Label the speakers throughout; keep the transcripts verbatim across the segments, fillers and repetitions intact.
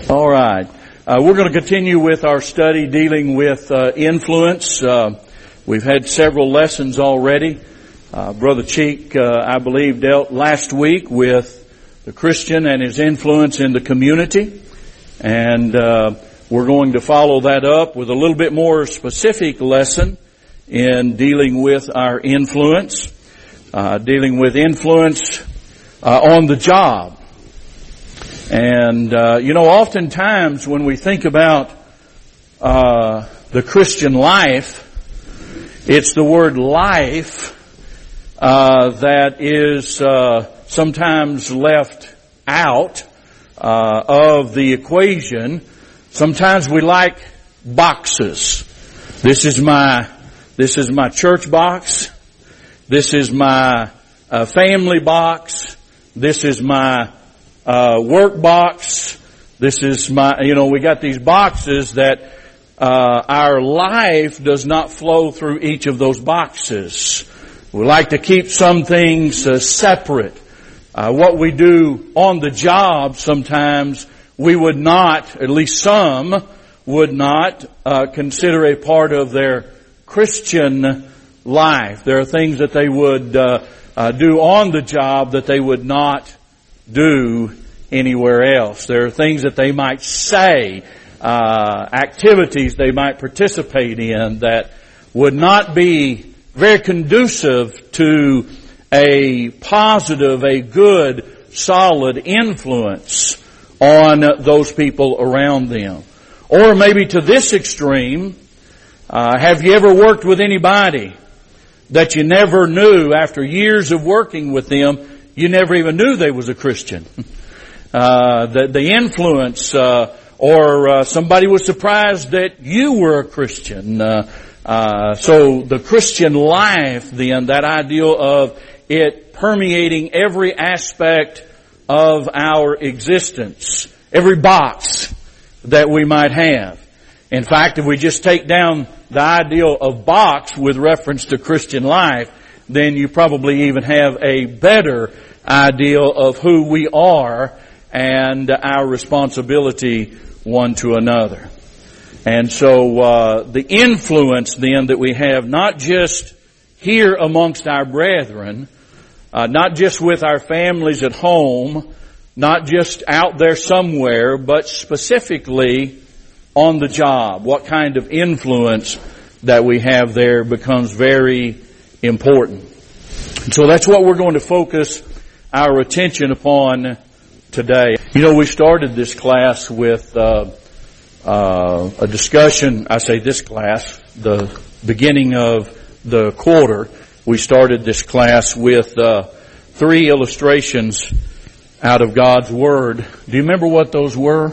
Speaker 1: All right. Uh, we're going to continue with our study dealing with uh, influence. Uh, we've had several lessons already. Uh, Brother Cheek, uh, I believe, dealt last week with the Christian and his influence in the community. And uh, we're going to follow that up with a little bit more specific lesson in dealing with our influence, uh, dealing with influence uh, on the job. And, uh, you know, oftentimes when we think about, uh, the Christian life, it's the word life, uh, that is, uh, sometimes left out, uh, of the equation. Sometimes we like boxes. This is my, this is my church box. This is my, uh, family box. This is my, Uh, work box. This is my, you know, we got these boxes that, uh, our life does not flow through each of those boxes. We like to keep some things uh, separate. Uh, what we do on the job sometimes we would not, at least some, would not, uh, consider a part of their Christian life. There are things that they would, uh, uh, do on the job that they would not do anywhere else. There are things that they might say, uh, activities they might participate in that would not be very conducive to a positive, a good, solid influence on those people around them. Or maybe to this extreme, uh, have you ever worked with anybody that you never knew after years of working with them, you never even knew they was a Christian? Uh, the, the influence, uh, or, uh, somebody was surprised that you were a Christian. Uh, uh, so the Christian life then, that ideal of it permeating every aspect of our existence, every box that we might have. In fact, if we just take down the ideal of box with reference to Christian life, then you probably even have a better ideal of who we are and our responsibility one to another. And so uh the influence then that we have, not just here amongst our brethren, uh not just with our families at home, not just out there somewhere, but specifically on the job. What kind of influence that we have there becomes very important. And so that's what we're going to focus our attention upon today. You know, we started this class with uh, uh, a discussion. I say this class, the beginning of the quarter. We started this class with uh, three illustrations out of God's Word. Do you remember what those were?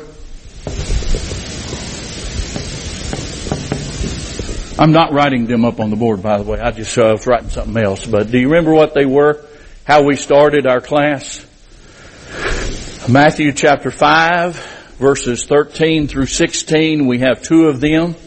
Speaker 1: I'm not writing them up on the board, by the way. I just uh, was writing something else. But do you remember what they were? How we started our class? Matthew chapter five, verses thirteen through sixteen, we have two of them.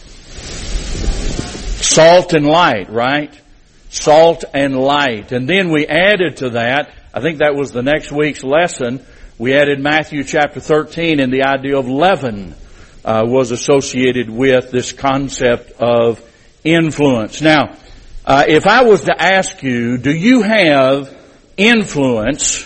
Speaker 1: Salt and light, right? Salt and light. And then we added to that, I think that was the next week's lesson, we added Matthew chapter thirteen, and the idea of leaven uh, was associated with this concept of influence. Now, uh, if I was to ask you, do you have influence?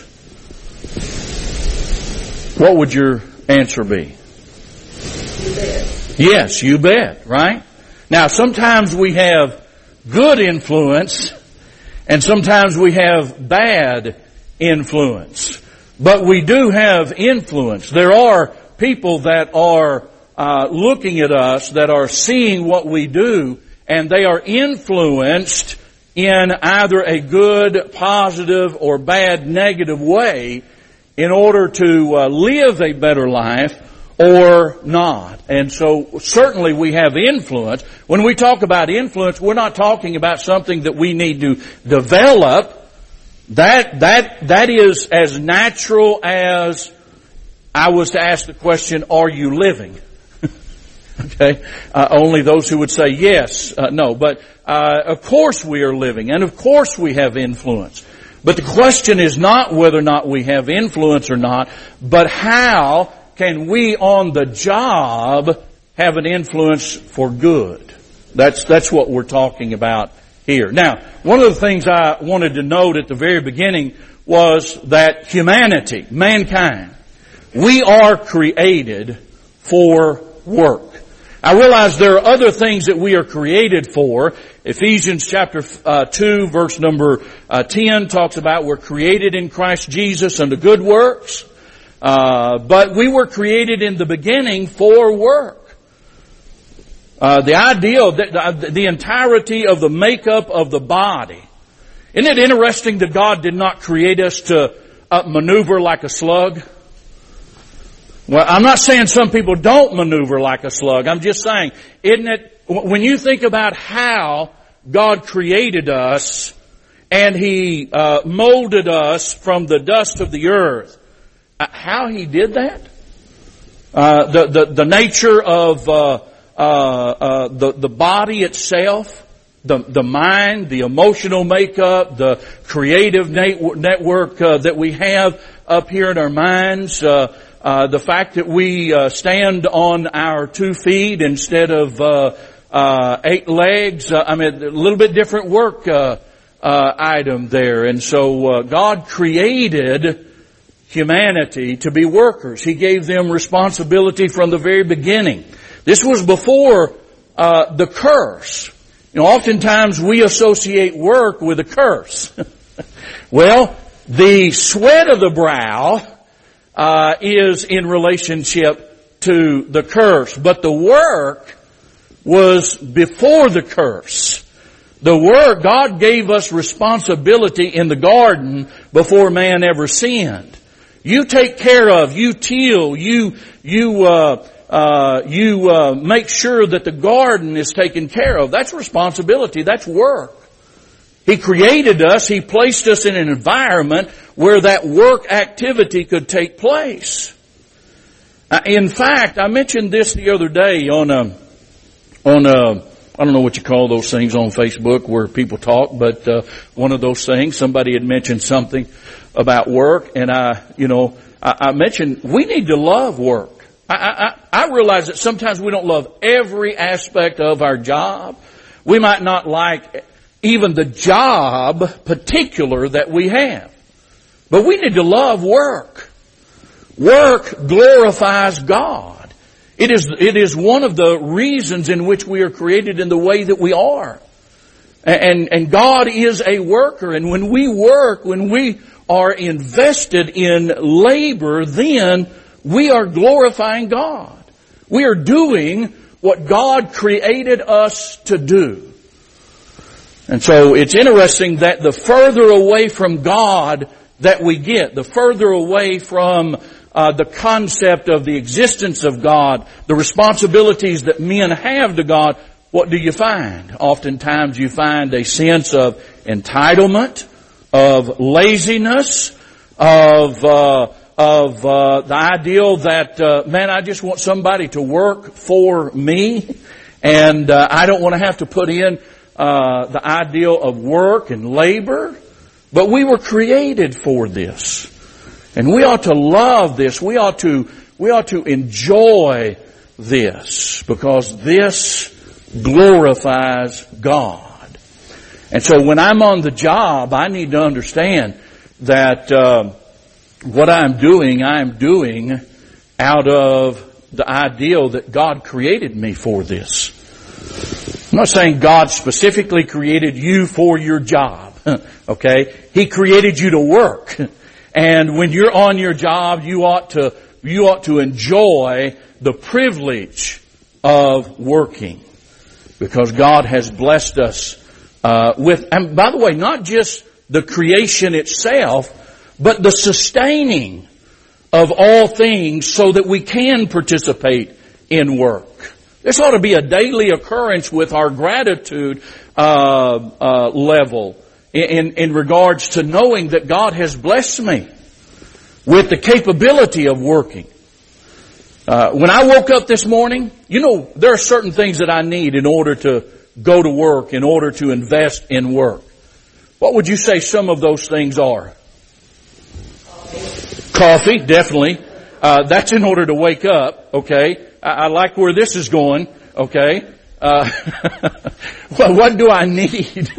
Speaker 1: What would your answer be?
Speaker 2: You bet.
Speaker 1: Yes, you bet, right? Now, sometimes we have good influence, and sometimes we have bad influence. But we do have influence. There are people that are uh, looking at us, that are seeing what we do, and they are influenced in either a good, positive, or bad, negative way in order to uh, live a better life or not. And so certainly we have influence. When we talk about influence, we're not talking about something that we need to develop. That, that, that is as natural as I was to ask the question, are you living? Okay? Uh, only those who would say yes, uh, no. But, uh, of course we are living, and of course we have influence. But the question is not whether or not we have influence or not, but how can we on the job have an influence for good? That's, that's what we're talking about here. Now, one of the things I wanted to note at the very beginning was that humanity, mankind, we are created for work. I realize there are other things that we are created for. Ephesians chapter uh, two, verse number uh, ten talks about we're created in Christ Jesus unto good works. Uh, but we were created in the beginning for work. Uh, the idea that the, the entirety of the makeup of the body. Isn't it interesting that God did not create us to uh, maneuver like a slug? Well, I'm not saying some people don't maneuver like a slug. I'm just saying, isn't it, when you think about how God created us and He uh, molded us from the dust of the earth, uh, how He did that? Uh, the, the, the nature of uh, uh, uh, the, the body itself, the, the mind, the emotional makeup, the creative network uh, that we have up here in our minds, uh, Uh, the fact that we uh, stand on our two feet instead of uh, uh, eight legs. Uh, I mean, a little bit different work uh, uh, item there. And so uh, God created humanity to be workers. He gave them responsibility from the very beginning. This was before uh, the curse. You know, oftentimes we associate work with a curse. Well, the sweat of the brow Uh, is in relationship to the curse. But the work was before the curse. The work, God gave us responsibility in the garden before man ever sinned. You take care of, you till, you, you, uh, uh, you, uh, make sure that the garden is taken care of. That's responsibility. That's work. He created us. He placed us in an environment where that work activity could take place. Uh, in fact, I mentioned this the other day on a, on a, I don't know what you call those things on Facebook where people talk, but uh, one of those things, somebody had mentioned something about work, and I, you know, I, I mentioned we need to love work. I, I, I realize that sometimes we don't love every aspect of our job. We might not like even the job particular that we have. But we need to love work. Work glorifies God. It is, it is one of the reasons in which we are created in the way that we are. And, and God is a worker. And when we work, when we are invested in labor, then we are glorifying God. We are doing what God created us to do. And so it's interesting that the further away from God that we get, the further away from uh, the concept of the existence of God, the responsibilities that men have to God, what do you find? Oftentimes you find a sense of entitlement, of laziness, of uh, of uh, the ideal that, uh, man, I just want somebody to work for me, and uh, I don't want to have to put in Uh, the ideal of work and labor. But we were created for this. And we ought to love this. We ought to, we ought to enjoy this, because this glorifies God. And so when I'm on the job, I need to understand that uh, what I'm doing, I'm doing out of the ideal that God created me for this. I'm not saying God specifically created you for your job, okay? He created you to work. And when you're on your job, you ought to, you ought to enjoy the privilege of working. Because God has blessed us, uh, with, and by the way, not just the creation itself, but the sustaining of all things so that we can participate in work. This ought to be a daily occurrence with our gratitude uh, uh, level in, in regards to knowing that God has blessed me with the capability of working. Uh, when I woke up this morning, you know, there are certain things that I need in order to go to work, in order to invest in work. What would you say some of those things are? Coffee, Coffee definitely. Uh, that's in order to wake up, okay? I, I like where this is going, okay? Uh, well, what do I need?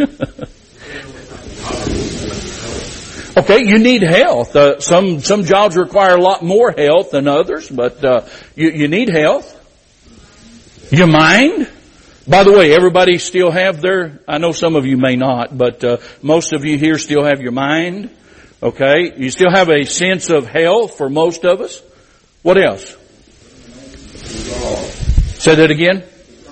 Speaker 1: Okay, you need health. Uh, some some jobs require a lot more health than others, but uh, you, you need health. Your mind. By the way, everybody still have their, I know some of you may not, but uh, most of you here still have your mind. Okay, you still have a sense of health for most of us. What else? Say that again.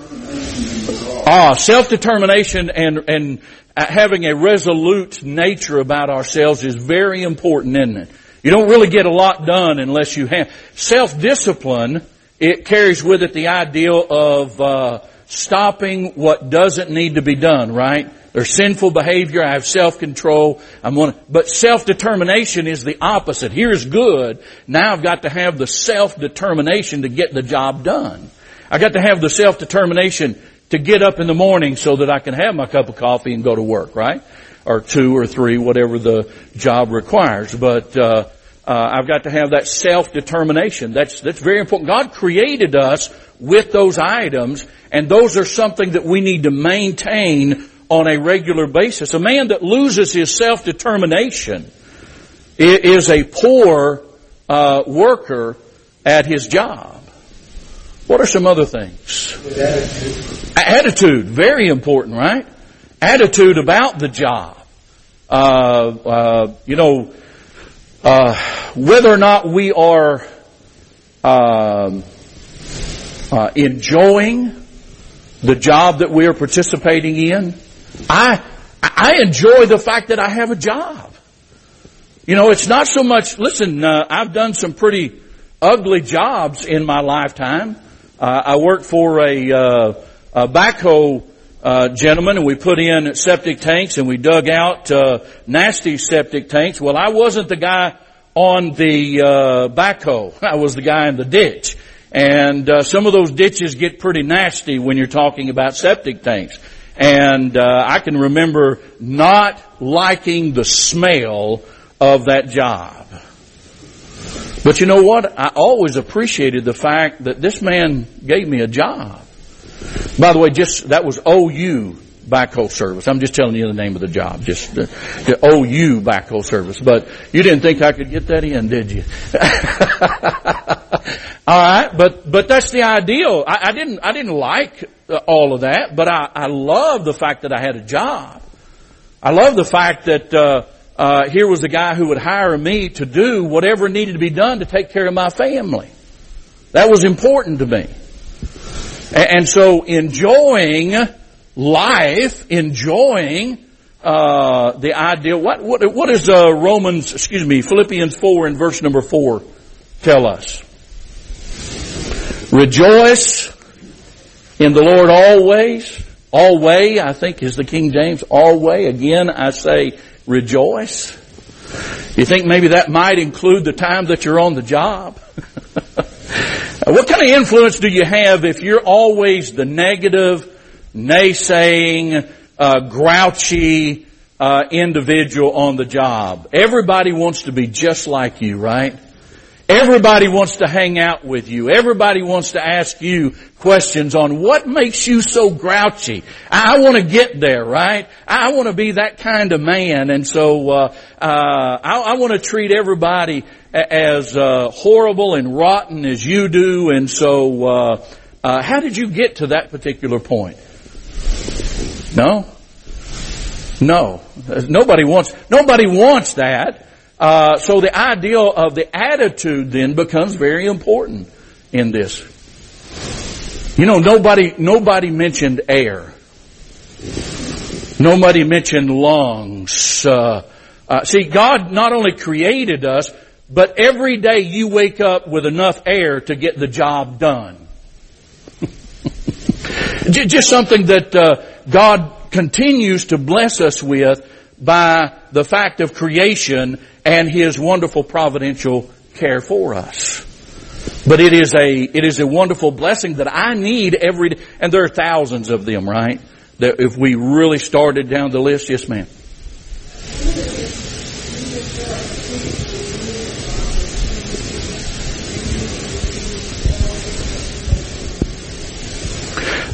Speaker 1: Ah, self-determination and and having a resolute nature about ourselves is very important, isn't it? You don't really get a lot done unless you have self-discipline. It carries with it the ideal of uh stopping what doesn't need to be done, right? There's sinful behavior. I have self-control. I'm gonna, but self-determination is the opposite. Here's good. Now I've got to have the self-determination to get the job done. I got to have the self-determination to get up in the morning so that I can have my cup of coffee and go to work, right? Or two or three, whatever the job requires. But, uh, uh, I've got to have that self-determination. That's, that's very important. God created us with those items, and those are something that we need to maintain on a regular basis. A man that loses his self-determination is a poor, uh, worker at his job. What are some other things? Attitude. Attitude, very important, right? Attitude about the job. Uh, uh, you know, uh, whether or not we are uh, uh, enjoying the job that we are participating in. I I enjoy the fact that I have a job. You know, it's not so much. Listen, uh, I've done some pretty ugly jobs in my lifetime. Uh, I worked for a, uh, a backhoe uh, gentleman, and we put in septic tanks, and we dug out uh, nasty septic tanks. Well, I wasn't the guy on the uh, backhoe. I was the guy in the ditch. And uh, some of those ditches get pretty nasty when you're talking about septic tanks. And uh, I can remember not liking the smell of that job. But you know what? I always appreciated the fact that this man gave me a job. By the way, just that was O U Backhoe Service. I'm just telling you the name of the job. Just the, the O U Backhoe Service. But you didn't think I could get that in, did you? All right, but but that's the ideal. I, I didn't I didn't like all of that, but I, I love the fact that I had a job. I love the fact that uh, uh, here was a guy who would hire me to do whatever needed to be done to take care of my family. That was important to me. And, and so enjoying life, enjoying uh, the ideal. What what what is uh, Romans? Excuse me, Philippians four and verse number four tell us? Rejoice in the Lord always. Always, I think, is the King James. Always. Again, I say rejoice. You think maybe that might include the time that you're on the job? What kind of influence do you have if you're always the negative, naysaying, uh, grouchy uh, individual on the job? Everybody wants to be just like you, right? Everybody wants to hang out with you. Everybody wants to ask you questions on what makes you so grouchy. I want to get there, right? I want to be that kind of man. And so uh, uh I, I want to treat everybody as uh, horrible and rotten as you do. And so uh, uh how did you get to that particular point? No? No. Nobody wants, nobody wants that. Uh, so the ideal of the attitude then becomes very important in this. You know, nobody, nobody mentioned air. Nobody mentioned lungs. Uh, uh, see, God not only created us, but every day you wake up with enough air to get the job done. Just something that uh, God continues to bless us with by the fact of creation and His wonderful providential care for us. But it is a, it is a wonderful blessing that I need every day. And there are thousands of them, right? That if we really started down the list, yes ma'am.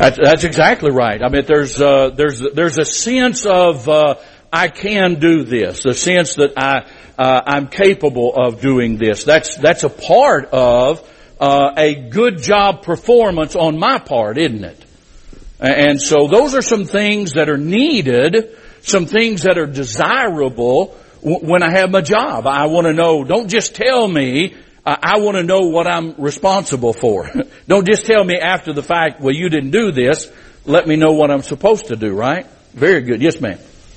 Speaker 1: That's, that's exactly right. I mean, there's uh, there's there's a sense of uh, I can do this, a sense that I uh, I'm capable of doing this. That's that's a part of uh, a good job performance on my part, isn't it? And so those are some things that are needed, some things that are desirable when I have my job. I want to know. Don't just tell me. I want to know what I'm responsible for. Don't just tell me after the fact, well, you didn't do this. Let me know what I'm supposed to do, right? Very good. Yes, ma'am.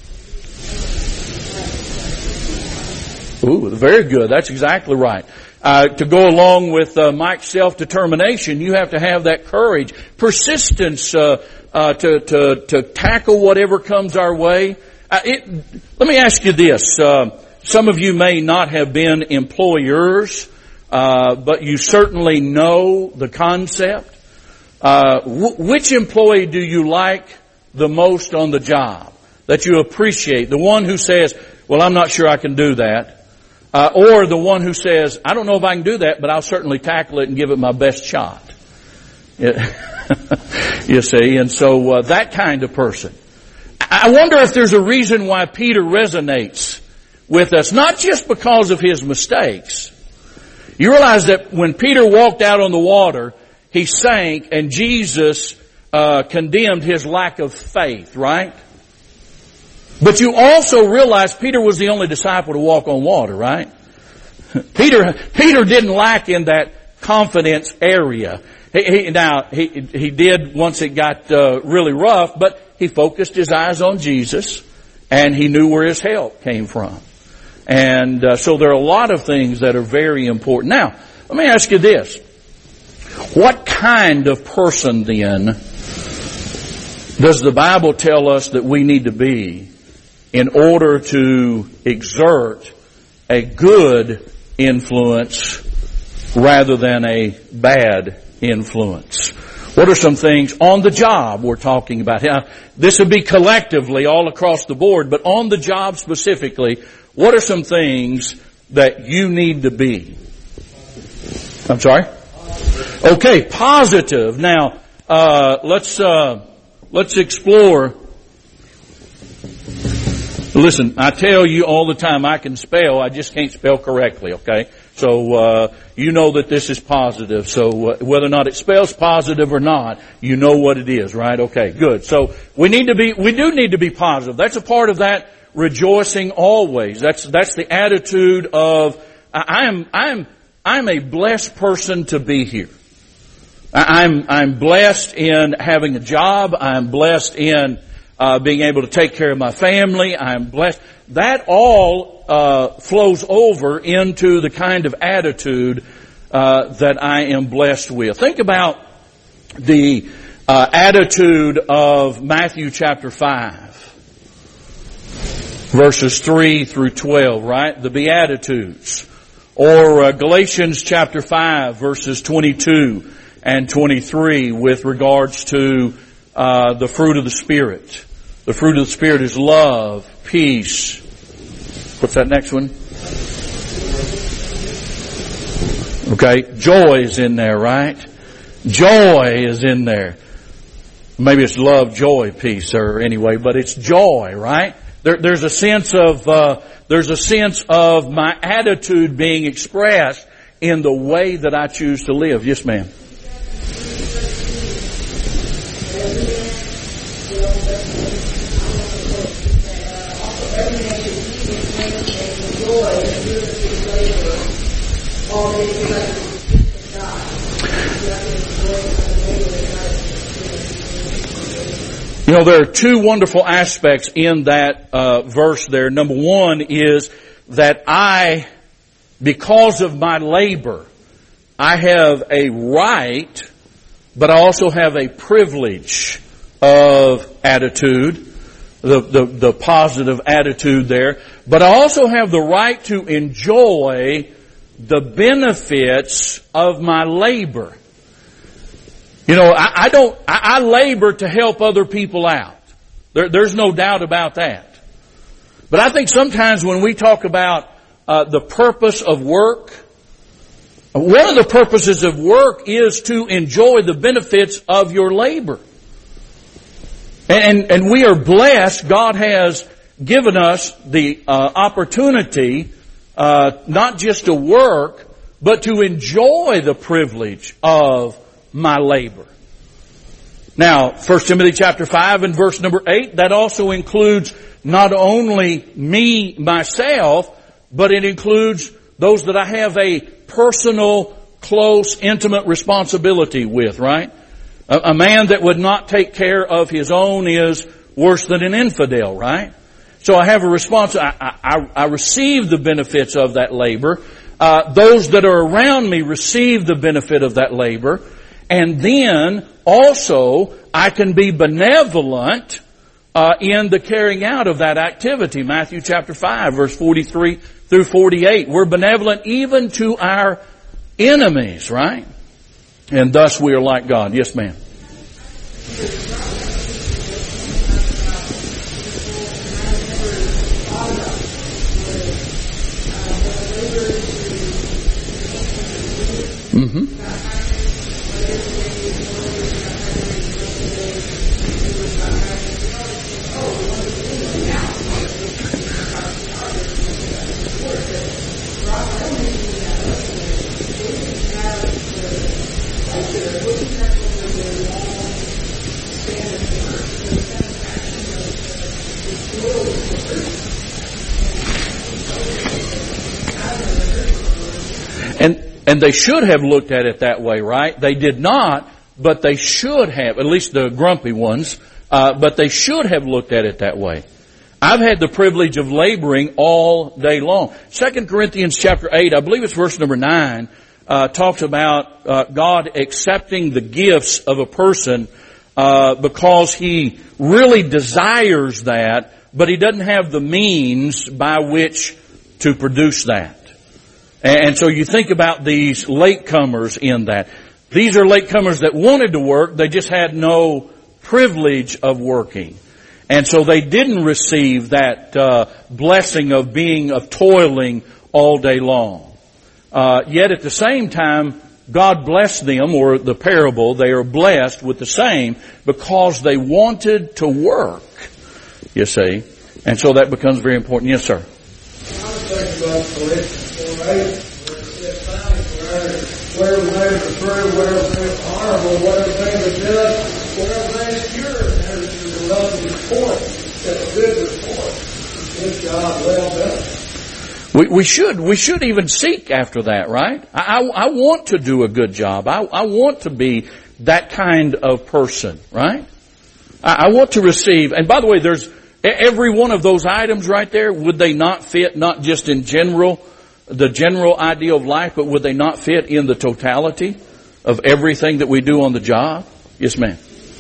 Speaker 1: Ooh, very good. That's exactly right. Uh, to go along with uh, Mike's self-determination, you have to have that courage, persistence uh, uh, to, to, to tackle whatever comes our way. Uh, it, let me ask you this. Uh, some of you may not have been employers, Uh, but you certainly know the concept. Uh, w- which employee do you like the most on the job, that you appreciate? The one who says, well, I'm not sure I can do that. Uh, or the one who says, I don't know if I can do that, but I'll certainly tackle it and give it my best shot. You see, and so uh, that kind of person. I wonder if there's a reason why Peter resonates with us, not just because of his mistakes. You realize that when Peter walked out on the water, he sank, and Jesus uh, condemned his lack of faith, right? But you also realize Peter was the only disciple to walk on water, right? Peter Peter didn't lack in that confidence area. He, he, now, he, he did once it got uh, really rough, but he focused his eyes on Jesus, and he knew where his help came from. And uh, so there are a lot of things that are very important. Now, let me ask you this. What kind of person then does the Bible tell us that we need to be in order to exert a good influence rather than a bad influence? What are some things on the job we're talking about? Now, this would be collectively all across the board, but on the job specifically, what are some things that you need to be? I'm sorry? Okay, positive. Now, uh, let's, uh, let's explore. Listen, I tell you all the time I can spell, I just can't spell correctly, okay? So, uh, you know that this is positive. So, uh, whether or not it spells positive or not, you know what it is, right? Okay, good. So, we need to be, we do need to be positive. That's a part of that rejoicing always. That's, that's the attitude of, I am, I'm, I'm a blessed person to be here. I'm, I'm blessed in having a job. I'm blessed in, uh, being able to take care of my family. I'm blessed. That all, uh, flows over into the kind of attitude, uh, that I am blessed with. Think about the, uh, attitude of Matthew chapter five. Verses three through twelve, right? The Beatitudes. Or uh, Galatians chapter five, verses twenty-two and twenty-three with regards to uh, the fruit of the Spirit. The fruit of the Spirit is love, peace. What's that next one? Okay, joy is in there, right? Joy is in there. Maybe it's love, joy, peace, or anyway, but it's joy, right? There, there's a sense of uh, there's a sense of my attitude being expressed in the way that I choose to live. Yes, ma'am. You know, there are two wonderful aspects in that uh, verse there. Number one is that I, because of my labor, I have a right, but I also have a privilege of attitude, the, the, the positive attitude there. But I also have the right to enjoy the benefits of my labor. You know, I, I don't, I, I labor to help other people out. There, there's no doubt about that. But I think sometimes when we talk about uh, the purpose of work, one of the purposes of work is to enjoy the benefits of your labor. And, and we are blessed. God has given us the uh, opportunity uh, not just to work, but to enjoy the privilege of my labor. Now, First Timothy chapter five and verse number eight, that also includes not only me, myself, but it includes those that I have a personal, close, intimate responsibility with, right? A, a man that would not take care of his own is worse than an infidel, right? So I have a response. I, I, I receive the benefits of that labor. Uh, those that are around me receive the benefit of that labor. And then also I can be benevolent uh, in the carrying out of that activity. Matthew chapter five, verse forty-three through forty-eight. We're benevolent even to our enemies, right? And thus we are like God. Yes, ma'am. Mm-hmm. And and they should have looked at it that way, right? They did not, but they should have, at least the grumpy ones, uh, but they should have looked at it that way. I've had the privilege of laboring all day long. Second Corinthians chapter eight, I believe it's verse number nine, uh, talks about uh, God accepting the gifts of a person uh, because He really desires that, but He doesn't have the means by which to produce that. And so you think about these latecomers in that. These are latecomers that wanted to work, they just had no privilege of working. And so they didn't receive that uh, blessing of being, of toiling all day long. Uh, yet at the same time, God blessed them, or the parable, they are blessed with the same because they wanted to work, you see. And so that becomes very important. Yes, sir.
Speaker 3: I was thinking about Philippians four eight, where it said, finally, wherever they are true, wherever they are honorable, whatever they are just, whatever they are pure, and there is a lovely report, that a good report. Good job, well done.
Speaker 1: We, we should, we should even seek after that, right? I, I, I want to do a good job. I, I want to be that kind of person, right? I, I want to receive, and by the way, there's, every one of those items right there, would they not fit not just in general, the general idea of life, but would they not fit in the totality of everything that we do on the job? Yes, ma'am.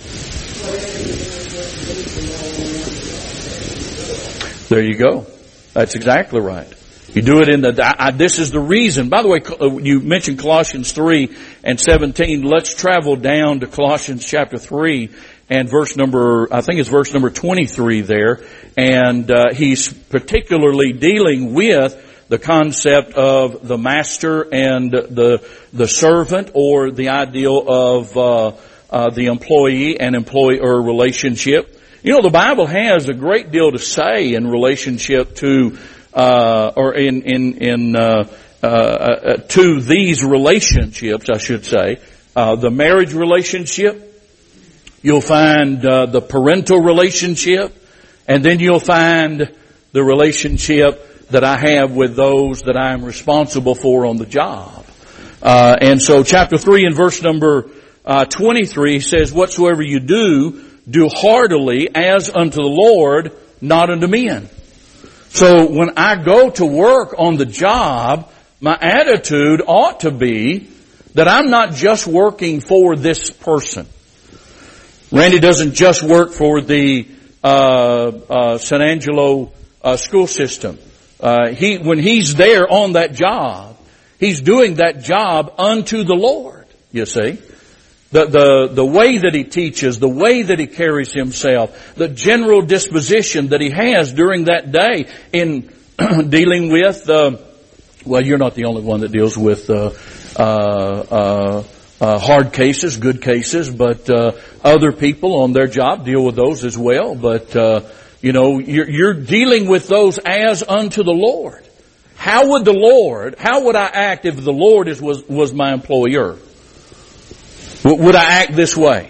Speaker 1: There you go. That's exactly right. You do it in the, I, this is the reason. By the way, you mentioned Colossians three and seventeen. Let's travel down to Colossians chapter three. And verse number, I think it's verse number twenty-three there. And uh, he's particularly dealing with the concept of the master and the the servant, or the ideal of uh, uh, the employee and employer relationship. You know, the Bible has a great deal to say in relationship to, uh, or in in in uh, uh, uh, to these relationships, I should say, uh, the marriage relationship. You'll find uh, the parental relationship, and then you'll find the relationship that I have with those that I am responsible for on the job. Uh, and so chapter three and verse number uh, twenty-three says, whatsoever you do, do heartily as unto the Lord, not unto men. So when I go to work on the job, my attitude ought to be that I'm not just working for this person. Randy doesn't just work for the uh, uh, San Angelo uh, school system. Uh, he, when he's there on that job, he's doing that job unto the Lord. You see, the the the way that he teaches, the way that he carries himself, the general disposition that he has during that day in dealing with. Uh, well, you're not the only one that deals with uh, uh, uh, uh, hard cases, good cases, but uh, other people on their job deal with those as well. But uh, you know, you're, you're dealing with those as unto the Lord. How would the Lord, how would I act if the Lord is, was, was my employer? Would I act this way?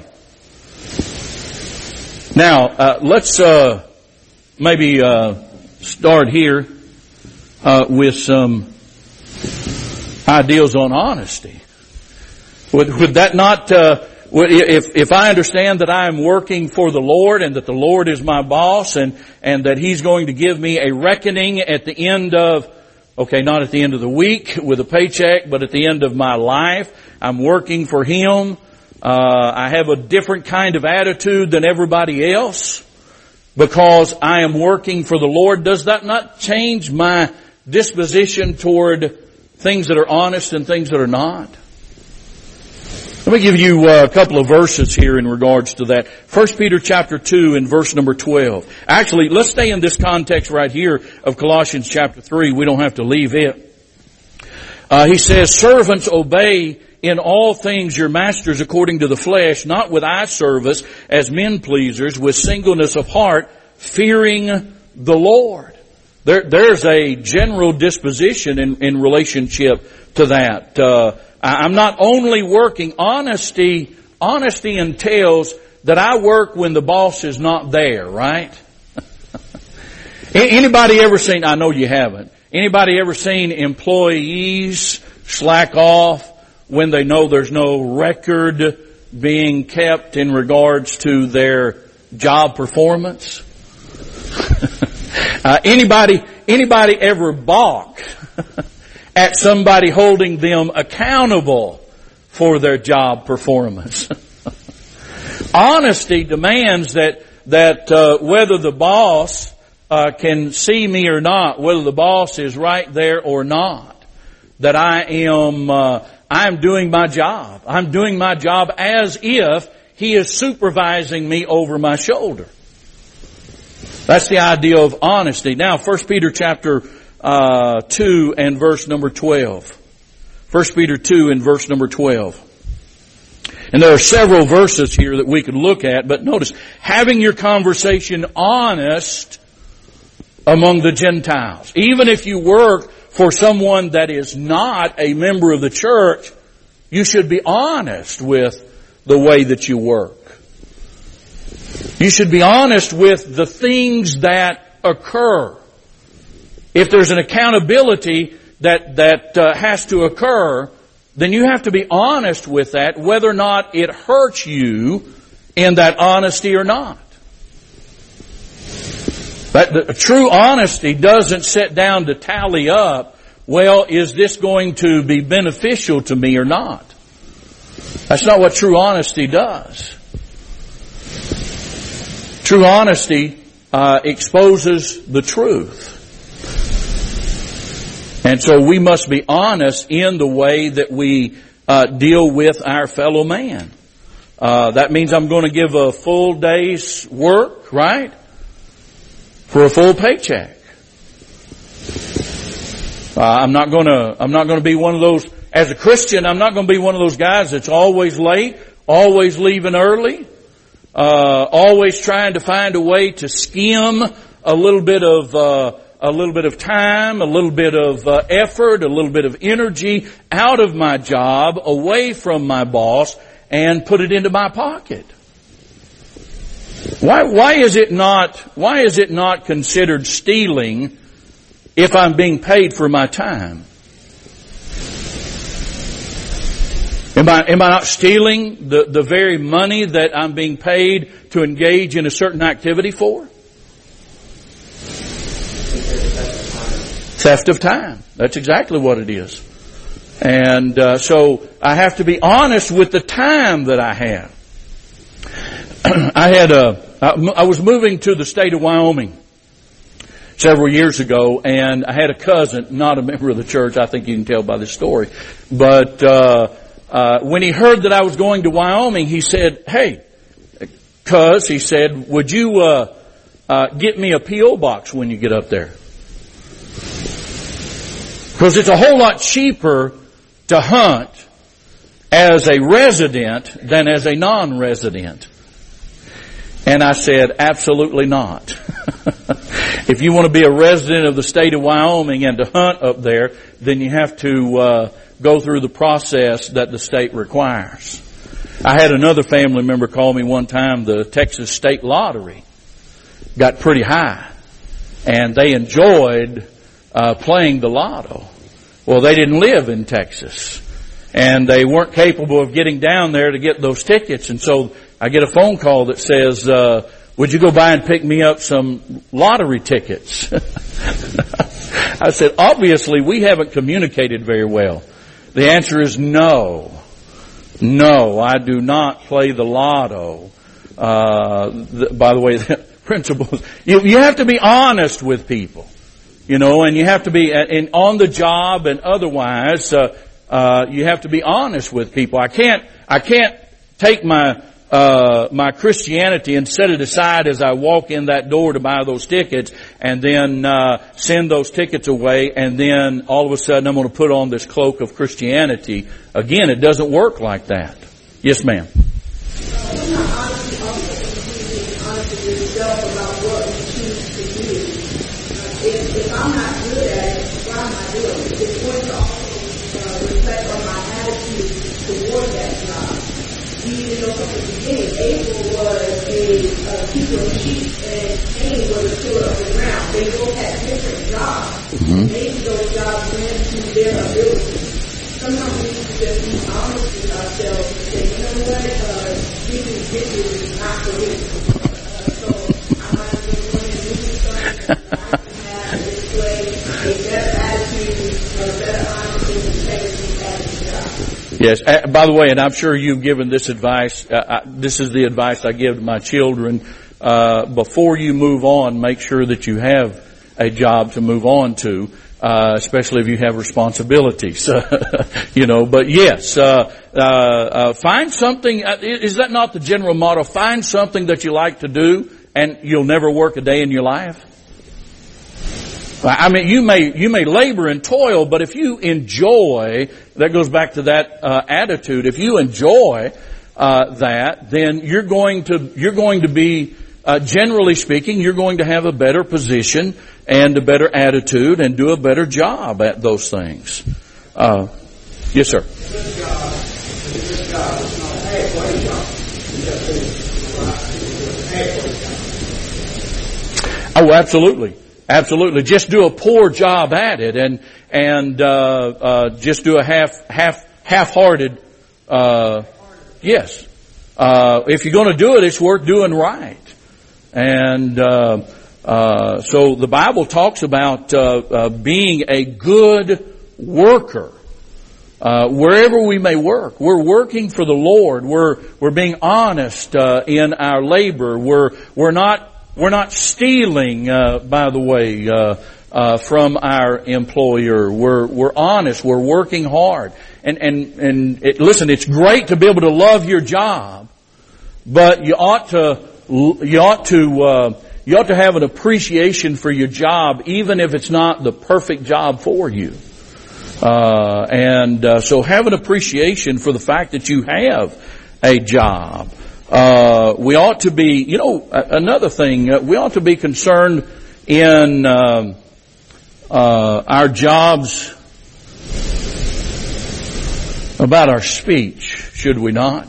Speaker 1: Now, uh, let's uh, maybe uh, start here uh, with some ideals on honesty. Would, would that not, uh, would, if, if I understand that I am working for the Lord and that the Lord is my boss and, and that He's going to give me a reckoning at the end of, okay, not at the end of the week with a paycheck, but at the end of my life, I'm working for Him. Uh, I have a different kind of attitude than everybody else because I am working for the Lord. Does that not change my disposition toward things that are honest and things that are not? Let me give you a couple of verses here in regards to that. First Peter chapter two and verse number twelve. Actually, let's stay in this context right here of Colossians chapter three. We don't have to leave it. Uh, he says, servants, obey in all things your masters according to the flesh, not with eye service as men pleasers, with singleness of heart, fearing the Lord. There, there's a general disposition in, in relationship to that. Uh, I'm not only working, honesty, honesty entails that I work when the boss is not there, right? Anybody ever seen, I know you haven't, anybody ever seen employees slack off when they know there's no record being kept in regards to their job performance? uh, anybody, anybody ever balk at somebody holding them accountable for their job performance? Honesty demands that, that, uh, whether the boss, uh, can see me or not, whether the boss is right there or not, that I am, uh, I'm doing my job. I'm doing my job as if He is supervising me over my shoulder. That's the idea of honesty. Now, First Peter chapter uh, two and verse number twelve. First Peter two and verse number twelve. And there are several verses here that we could look at, but notice, having your conversation honest among the Gentiles. Even if you work for someone that is not a member of the church, you should be honest with the way that you work. You should be honest with the things that occur. If there's an accountability that, that uh, has to occur, then you have to be honest with that, whether or not it hurts you in that honesty or not. But the true honesty doesn't sit down to tally up, well, is this going to be beneficial to me or not? That's not what true honesty does. True honesty uh, exposes the truth. And so we must be honest in the way that we uh, deal with our fellow man. Uh, that means I'm going to give a full day's work, right? For a full paycheck. Uh, I'm not going to, I'm not going to be one of those, as a Christian, I'm not going to be one of those guys that's always late, always leaving early, uh, always trying to find a way to skim a little bit of, uh, a little bit of time, a little bit of uh, effort, a little bit of energy out of my job, away from my boss, and put it into my pocket. Why, why is it not, why is it not considered stealing if I'm being paid for my time? Am I, am I not stealing the, the very money that I'm being paid to engage in a certain activity for? Theft of time. That's exactly what it is. And uh, so I have to be honest with the time that I have. I had a, I was moving to the state of Wyoming several years ago, and I had a cousin, not a member of the church. I think you can tell by this story. But uh, uh, when he heard that I was going to Wyoming, he said, "Hey, cuz," he said, "would you uh, uh, get me a P O box when you get up there? Because it's a whole lot cheaper to hunt as a resident than as a non-resident? And I said, absolutely not. If you want to be a resident of the state of Wyoming and to hunt up there, then you have to uh, go through the process that the state requires. I had another family member call me one time. The Texas State Lottery got pretty high, and they enjoyed uh, playing the lotto. Well, they didn't live in Texas, and they weren't capable of getting down there to get those tickets. And so I get a phone call that says, uh, would you go by and pick me up some lottery tickets? I said, obviously we haven't communicated very well. The answer is no. No, I do not play the lotto. Uh, the, by the way, the principles, you, you have to be honest with people, you know, and you have to be in, on the job and otherwise, uh, uh, you have to be honest with people. I can't, I can't take my, uh, my Christianity and set it aside as I walk in that door to buy those tickets and then, uh, send those tickets away, and then all of a sudden I'm going to put on this cloak of Christianity. Again, it doesn't work like that. Yes, ma'am.
Speaker 2: If I'm not good at it, why am I doing it? It's going to also uh, reflect on my attitude toward that job. Even though from the beginning, Abel was a uh, keeper of sheep and Cain was a tiller of the ground. They both had different jobs. Mm-hmm. Maybe those jobs ran to their ability. Sometimes we need to just be honest with ourselves and say, you know what, uh, this is this is not for me. Uh, so I might have been going and doing something.
Speaker 1: Yes. Uh, by the way, and I'm sure you've given this advice. Uh, I, this is the advice I give to my children. Uh, before you move on, make sure that you have a job to move on to, uh, especially if you have responsibilities. you know. But yes, uh, uh, uh, find something. Uh, is that not the general motto? Find something that you like to do, and you'll never work a day in your life. I mean, you may, you may labor and toil, but if you enjoy, that goes back to that, uh, attitude. If you enjoy, uh, that, then you're going to, you're going to be, uh, generally speaking, you're going to have a better position and a better attitude and do a better job at those things. Uh, yes, sir.
Speaker 3: This job, this job is not a halfway job. It's just a halfway job.
Speaker 1: Oh, absolutely. Absolutely. Just do a poor job at it, and and uh, uh, just do a half half half-hearted. Uh, yes. Uh, if you're going to do it, it's worth doing right. And uh, uh, so the Bible talks about uh, uh, being a good worker. Uh, wherever we may work, we're working for the Lord. We're we're being honest uh, in our labor. We're we're not. We're not stealing, uh, by the way, uh, uh, from our employer. We're, we're honest. We're working hard. And, and, and it, listen, it's great to be able to love your job, but you ought to, you ought to, uh, you ought to have an appreciation for your job, even if it's not the perfect job for you. Uh, and, uh, so have an appreciation for the fact that you have a job. Uh, we ought to be, you know, another thing, uh, we ought to be concerned in, um, uh, our jobs about our speech, should we not?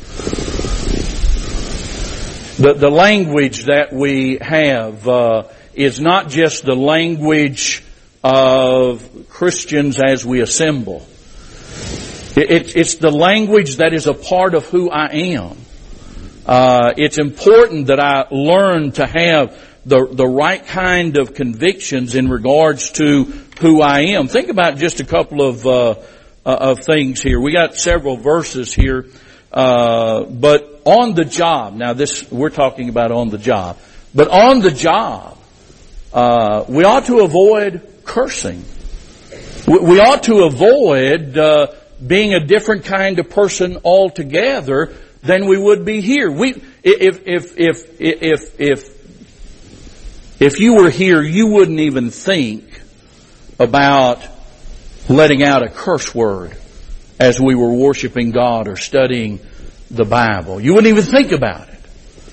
Speaker 1: The, the language that we have, uh, is not just the language of Christians as we assemble. It, it, it's the language that is a part of who I am. Uh, it's important that I learn to have the, the right kind of convictions in regards to who I am. Think about just a couple of, uh, uh of things here. We got several verses here, uh, but on the job. Now this, we're talking about on the job. But on the job, uh, we ought to avoid cursing. We, we ought to avoid, uh, being a different kind of person altogether than we would be here. We, if, if, if, if, if, if you were here, you wouldn't even think about letting out a curse word as we were worshiping God or studying the Bible. You wouldn't even think about it,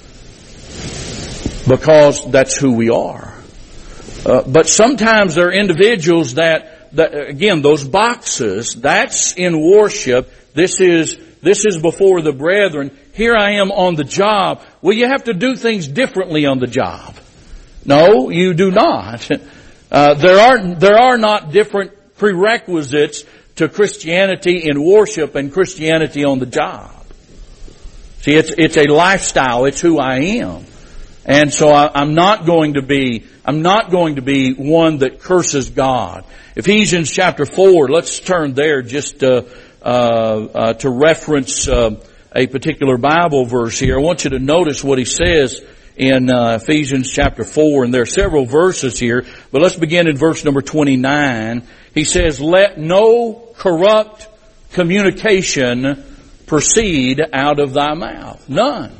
Speaker 1: because that's who we are. Uh, but sometimes there are individuals that, that, again, those boxes, that's in worship. This is, this is before the brethren. Here I am on the job. Well, you have to do things differently on the job. No, you do not. Uh, there are, there are not different prerequisites to Christianity in worship and Christianity on the job. See, it's, it's a lifestyle. It's who I am. And so I, I'm not going to be, I'm not going to be one that curses God. Ephesians chapter four, let's turn there just, uh, uh, uh to reference, uh, a particular Bible verse here. I want you to notice what he says in, uh, Ephesians chapter four, and there are several verses here, but let's begin in verse number twenty-nine. He says, "Let no corrupt communication proceed out of thy mouth." None.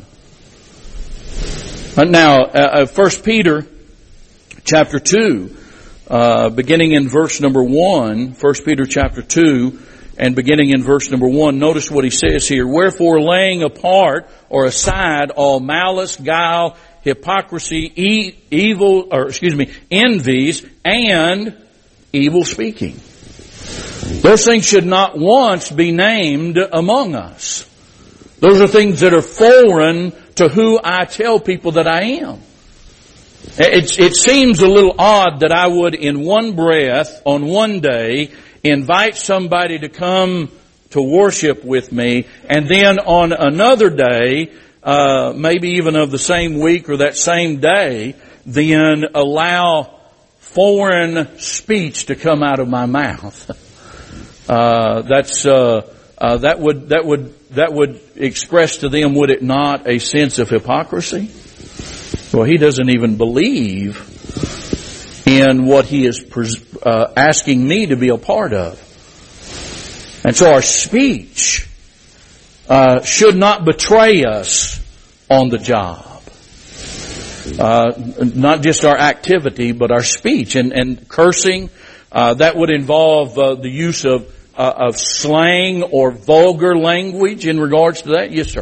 Speaker 1: Now, uh, First Peter chapter two, uh, beginning in verse number one, First Peter chapter two, and beginning in verse number one, notice what he says here. "Wherefore, laying apart or aside all malice, guile, hypocrisy, e- evil, or excuse me, envies, and evil speaking. Those things should not once be named among us. Those are things that are foreign to who I tell people that I am. It, it seems a little odd that I would, in one breath, on one day, invite somebody to come to worship with me, and then on another day, uh, maybe even of the same week or that same day, then allow foreign speech to come out of my mouth. Uh, that's, uh, uh, that would, that would, that would express to them, would it not, a sense of hypocrisy? Well, he doesn't even believe in what he is uh, asking me to be a part of. And so our speech uh, should not betray us on the job. Uh, not just our activity, but our speech. And, and cursing, uh, that would involve uh, the use of uh, of slang or vulgar language in regards to that. Yes, sir.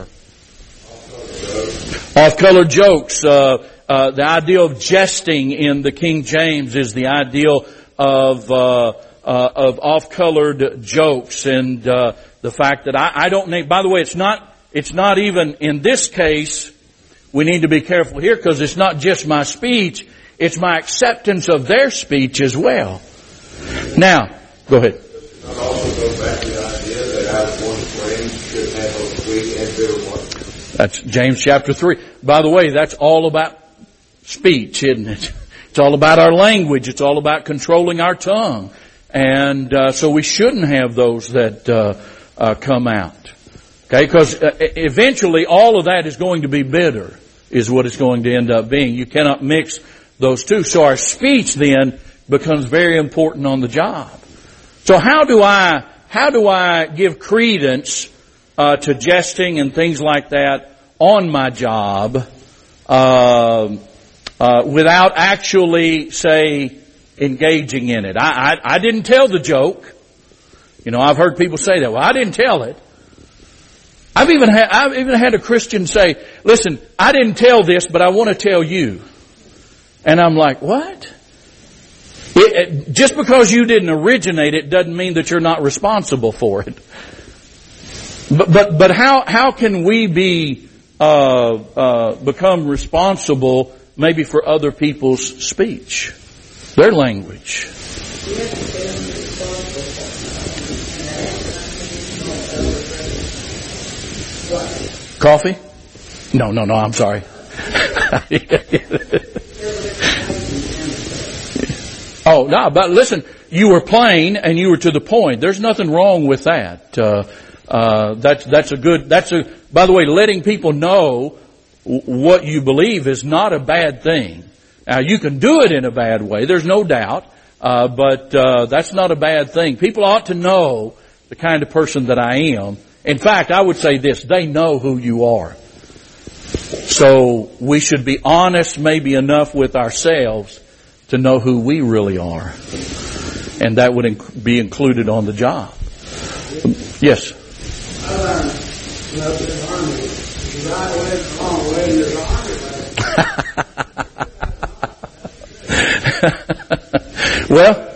Speaker 1: Off-color jokes. Uh, uh, the idea of jesting in the King James is the ideal of uh, uh, of off-colored jokes, and uh, the fact that I, I don't need. By the way, it's not it's not even in this case. We need to be careful here, because it's not just my speech; it's my acceptance of their speech as well. Now, go ahead.
Speaker 4: It also goes back to the idea that out of one flame should have a sweet and bitter one.
Speaker 1: That's James chapter three. By the way, that's all about speech, isn't it? It's all about our language. It's all about controlling our tongue. And uh, so we shouldn't have those that uh, uh, come out. Okay, because uh, eventually all of that is going to be bitter, is what it's going to end up being. You cannot mix those two. So our speech then becomes very important on the job. So how do I, how do I give credence uh, to jesting and things like that on my job uh, uh, without actually, say, engaging in it? I, I, I didn't tell the joke. You know, I've heard people say that. Well, I didn't tell it. I've even had, I've even had a Christian say, "Listen, I didn't tell this, but I want to tell you." And I'm like, what? It, it, just because you didn't originate it doesn't mean that you're not responsible for it. But but but how how can we be uh, uh, become responsible maybe for other people's speech, their language? Coffee? No, no, no, I'm sorry. Oh, no, but listen, you were plain and you were to the point. There's nothing wrong with that. Uh, uh, that's, that's a good, that's a, by the way, letting people know what you believe is not a bad thing. Now, you can do it in a bad way, there's no doubt, uh, but, uh, that's not a bad thing. People ought to know the kind of person that I am. In fact, I would say this, they know who you are. So we should be honest maybe enough with ourselves to know who we really are. And that would be included on the job. Yes.
Speaker 3: I learned up in the Army. The right way is the wrong way, and there's an Army way.
Speaker 1: Well,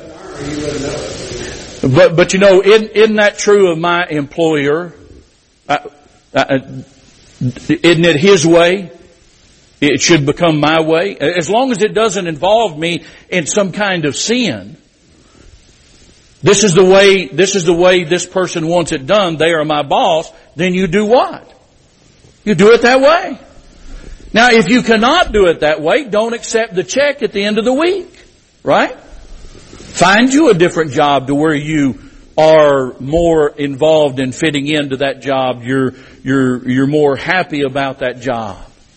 Speaker 1: but, but you know, isn't, isn't that true of my employer? Uh, uh, isn't it his way? It should become my way. As long as it doesn't involve me in some kind of sin. This is the way, this is the way this person wants it done. They are my boss. Then you do what? You do it that way. Now, if you cannot do it that way, don't accept the check at the end of the week. Right? Find you a different job to where you are more involved in fitting into that job. You're, you're, you're more happy about that job.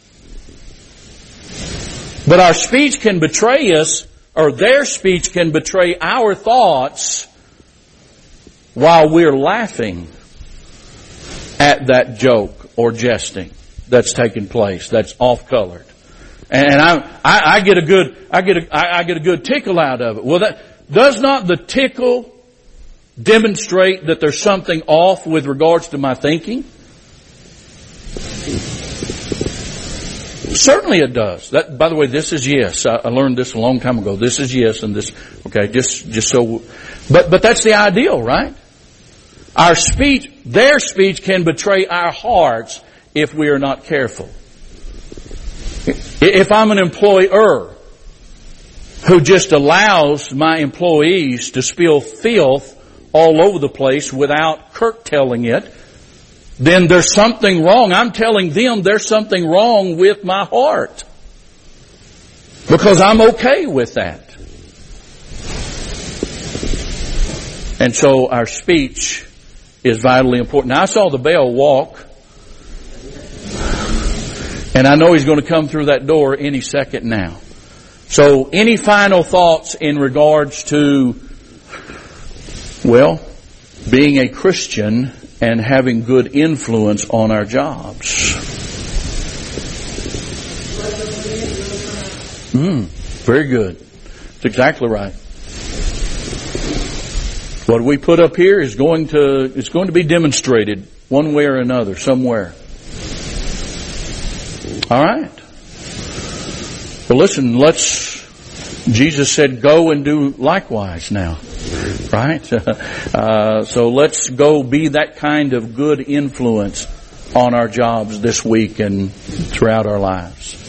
Speaker 1: But our speech can betray us, or their speech can betray our thoughts while we're laughing at that joke or jesting that's taking place, that's off-colored. And I, I, I get a good, I get a, I, I get a good tickle out of it. Well, that, does not the tickle demonstrate that there's something off with regards to my thinking? Certainly it does. That, by the way, this is yes. I, I learned this a long time ago. This is yes, and this, okay, just, just so, but, but that's the ideal, right? Our speech, their speech can betray our hearts if we are not careful. If I'm an employer who just allows my employees to spill filth all over the place without curtailing it, then there's something wrong. I'm telling them there's something wrong with my heart. Because I'm okay with that. And so our speech is vitally important. Now, I saw the bell walk. And I know he's going to come through that door any second now. So, any final thoughts in regards to, well, being a Christian and having good influence on our jobs? Mm, very good. That's exactly right. What we put up here is going to, it's going to be demonstrated one way or another, somewhere. All right. Well, listen, let's, Jesus said, go and do likewise now. Right? Uh, so let's go be that kind of good influence on our jobs this week and throughout our lives.